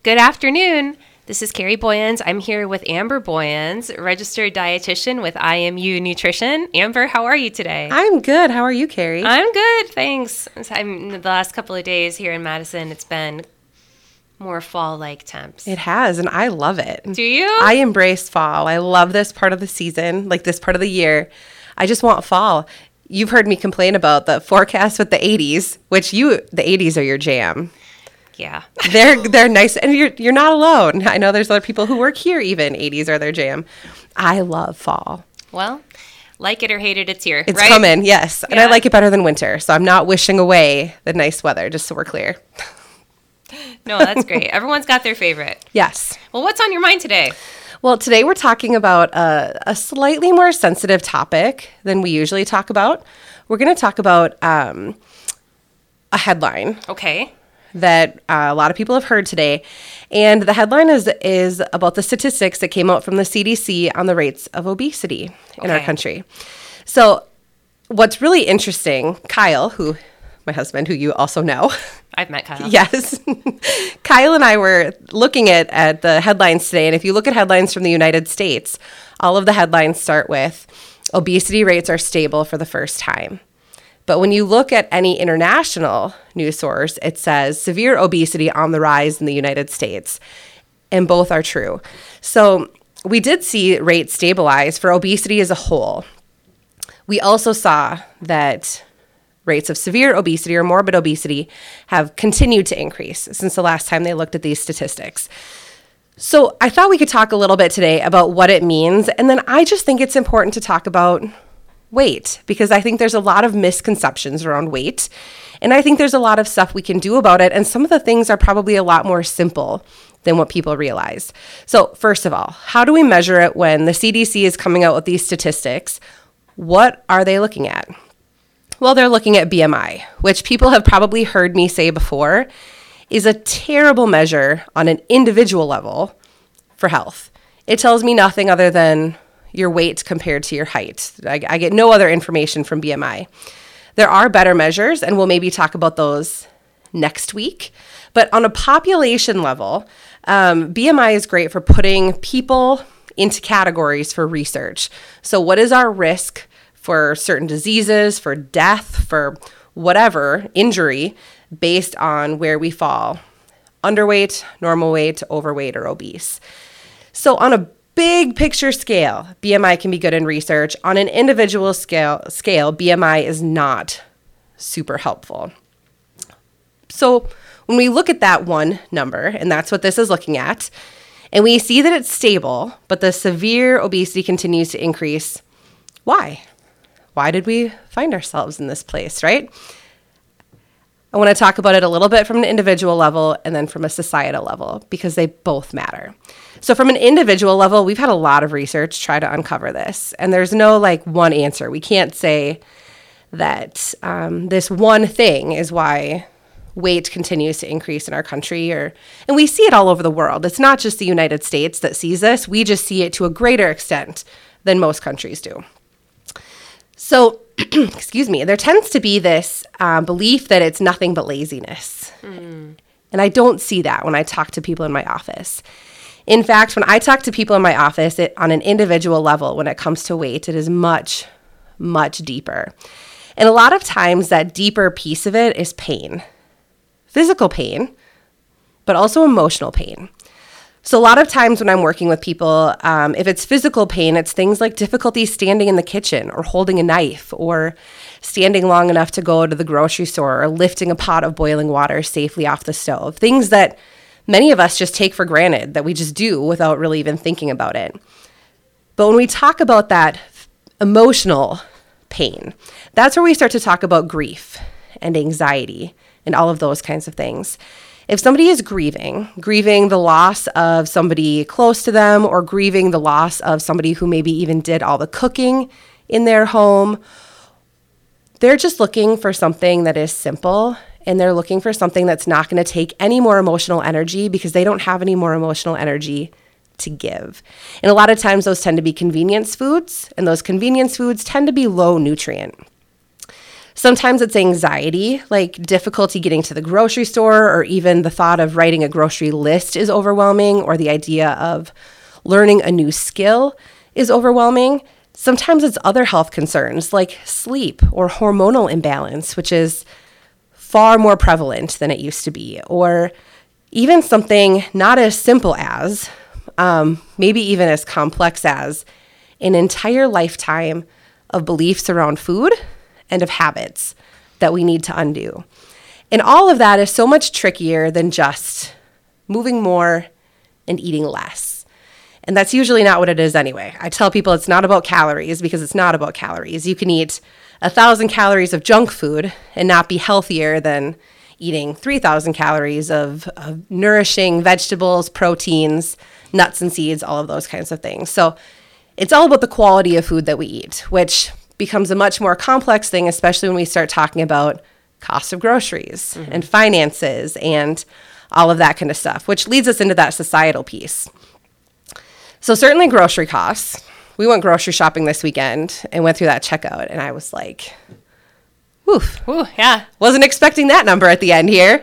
Good afternoon. This is Carrie Boyens. I'm here with Amber Boyens, registered dietitian with IMU Nutrition. Amber, how are you today? I'm good. How are you, Carrie? I'm good, thanks. The last couple of days here in Madison, it's been more fall-like temps. It has, and I love it. Do you? I embrace fall. I love this part of the season, like this part of the year. I just want fall. You've heard me complain about the forecast with the 80s, which the 80s are your jam. Yeah. They're nice, and you're not alone. I know there's other people who work here even 80s are their jam. I love fall. Well, like it or hate it, it's here. It's right? coming, yes. Yeah. And I like it better than winter, so I'm not wishing away the nice weather, just so we're clear. No, that's great. Everyone's got their favorite. Yes. Well, what's on your mind today? Well, today we're talking about a slightly more sensitive topic than we usually talk about. We're going to talk about a headline. Okay. That a lot of people have heard today. And the headline is about the statistics that came out from the CDC on the rates of obesity in our country. So what's really interesting, Kyle, my husband, who you also know. I've met Kyle. Yes. Kyle and I were looking at the headlines today. And if you look at headlines from the United States, all of the headlines start with obesity rates are stable for the first time. But when you look at any international news source, it says severe obesity on the rise in the United States. And both are true. So we did see rates stabilize for obesity as a whole. We also saw that rates of severe obesity or morbid obesity have continued to increase since the last time they looked at these statistics. So I thought we could talk a little bit today about what it means. And then I just think it's important to talk about weight, because I think there's a lot of misconceptions around weight, and I think there's a lot of stuff we can do about it, and some of the things are probably a lot more simple than what people realize. So first of all, how do we measure it when the CDC is coming out with these statistics? What are they looking at? Well, they're looking at BMI, which people have probably heard me say before is a terrible measure on an individual level for health. It tells me nothing other than your weight compared to your height. I get no other information from BMI. There are better measures, and we'll maybe talk about those next week. But on a population level, BMI is great for putting people into categories for research. So what is our risk for certain diseases, for death, for whatever injury, based on where we fall? Underweight, normal weight, overweight, or obese. So on a big picture scale, BMI can be good in research. On an individual scale, BMI is not super helpful. So when we look at that one number, and that's what this is looking at, and we see that it's stable, but the severe obesity continues to increase, why? Why did we find ourselves in this place, right? I want to talk about it a little bit from an individual level and then from a societal level, because they both matter. So from an individual level, we've had a lot of research try to uncover this, and there's no one answer. We can't say that this one thing is why weight continues to increase in our country, and we see it all over the world. It's not just the United States that sees this. We just see it to a greater extent than most countries do. So, excuse me, there tends to be this belief that it's nothing but laziness. And I don't see that when I talk to people in my office. In fact, when I talk to people in my office on an individual level, when it comes to weight, it is much, much deeper. And a lot of times that deeper piece of it is pain, physical pain, but also emotional pain. So a lot of times when I'm working with people, if it's physical pain, it's things like difficulty standing in the kitchen or holding a knife or standing long enough to go to the grocery store or lifting a pot of boiling water safely off the stove. Things that many of us just take for granted, that we just do without really even thinking about it. But when we talk about that emotional pain, that's where we start to talk about grief and anxiety and all of those kinds of things. If somebody is grieving the loss of somebody close to them, or grieving the loss of somebody who maybe even did all the cooking in their home, they're just looking for something that is simple, and they're looking for something that's not going to take any more emotional energy, because they don't have any more emotional energy to give. And a lot of times those tend to be convenience foods, and those convenience foods tend to be low nutrient. Sometimes it's anxiety, like difficulty getting to the grocery store, or even the thought of writing a grocery list is overwhelming, or the idea of learning a new skill is overwhelming. Sometimes it's other health concerns like sleep or hormonal imbalance, which is far more prevalent than it used to be, or even something not as simple as, maybe even as complex as, an entire lifetime of beliefs around food and of habits that we need to undo. And all of that is so much trickier than just moving more and eating less. And that's usually not what it is anyway. I tell people it's not about calories because it's not about calories. You can eat 1,000 calories of junk food and not be healthier than eating 3,000 calories of nourishing vegetables, proteins, nuts and seeds, all of those kinds of things. So it's all about the quality of food that we eat, which becomes a much more complex thing, especially when we start talking about cost of groceries and finances and all of that kind of stuff, which leads us into that societal piece. So certainly grocery costs. We went grocery shopping this weekend and went through that checkout, and I was like, woof. Ooh, yeah. Wasn't expecting that number at the end here.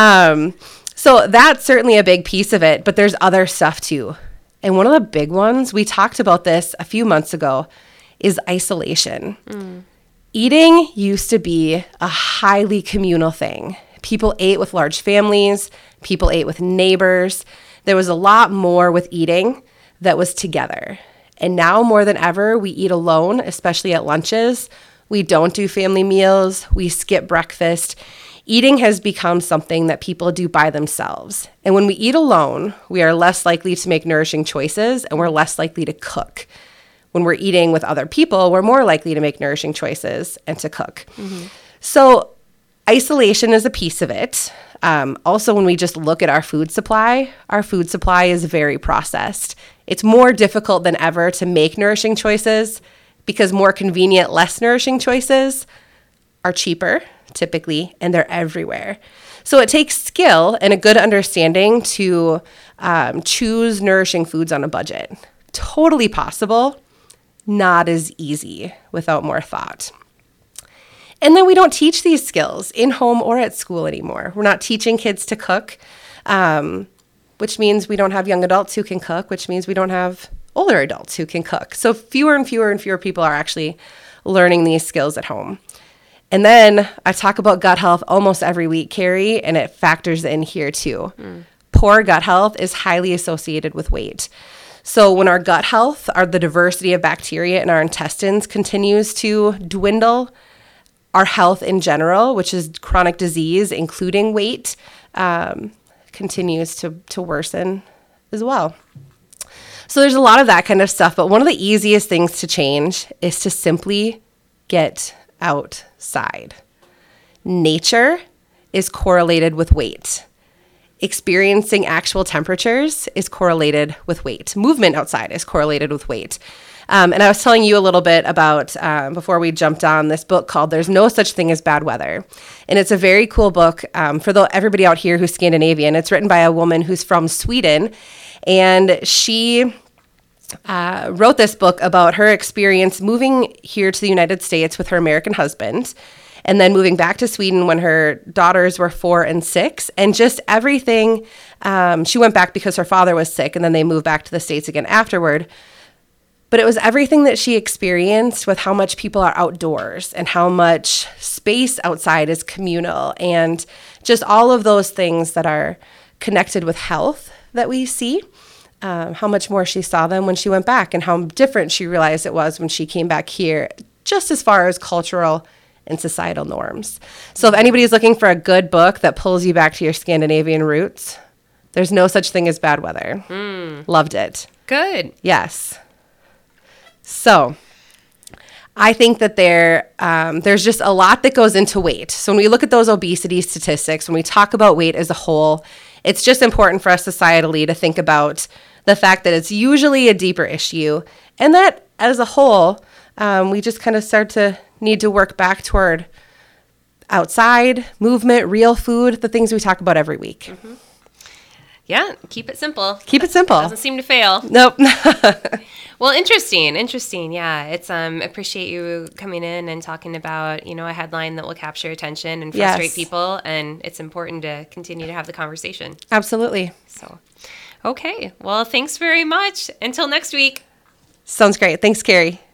So that's certainly a big piece of it, but there's other stuff too. And one of the big ones, we talked about this a few months ago, is isolation. Eating used to be a highly communal thing. People ate with large families. People ate with neighbors. There was a lot more with eating that was together. And now more than ever, we eat alone, especially at lunches. We don't do family meals. We skip breakfast. Eating has become something that people do by themselves. And when we eat alone, we are less likely to make nourishing choices, and we're less likely to cook. When we're eating with other people, we're more likely to make nourishing choices and to cook. So isolation is a piece of it. Also, when we just look at our food supply is very processed. It's more difficult than ever to make nourishing choices because more convenient, less nourishing choices are cheaper, typically, and they're everywhere. So it takes skill and a good understanding to choose nourishing foods on a budget. Totally possible, not as easy without more thought. And then we don't teach these skills in home or at school anymore. We're not teaching kids to cook, which means we don't have young adults who can cook, which means we don't have older adults who can cook. So fewer and fewer people are actually learning these skills at home. And then I talk about gut health almost every week, Carrie, and it factors in here too. Poor gut health is highly associated with weight. So when our gut health, the diversity of bacteria in our intestines continues to dwindle, our health in general, which is chronic disease, including weight, continues to worsen as well. So there's a lot of that kind of stuff. But one of the easiest things to change is to simply get outside. Nature is correlated with weight. Experiencing actual temperatures is correlated with weight. Movement outside is correlated with weight. And I was telling you a little bit about, before we jumped on, this book called There's No Such Thing as Bad Weather. And it's a very cool book for everybody out here who's Scandinavian. It's written by a woman who's from Sweden. And she wrote this book about her experience moving here to the United States with her American husband, and then moving back to Sweden when her daughters were 4 and 6, and just everything. She went back because her father was sick, and then they moved back to the States again afterward. But it was everything that she experienced with how much people are outdoors and how much space outside is communal, and just all of those things that are connected with health that we see. How much more she saw them when she went back, and how different she realized it was when she came back here, just as far as cultural and societal norms. So if anybody's looking for a good book that pulls you back to your Scandinavian roots, There's No Such Thing as Bad Weather. Loved it. Good. Yes. So I think that there's just a lot that goes into weight. So when we look at those obesity statistics, when we talk about weight as a whole, it's just important for us societally to think about the fact that it's usually a deeper issue, and that as a whole, we just kind of start to need to work back toward outside movement, real food, the things we talk about every week. Yeah, keep it simple. Keep it simple. Doesn't seem to fail. Nope. Well, interesting. Yeah, it's appreciate you coming in and talking about a headline that will capture attention and frustrate people, and it's important to continue to have the conversation. Absolutely. So, okay. Well, thanks very much. Until next week. Sounds great. Thanks, Carrie.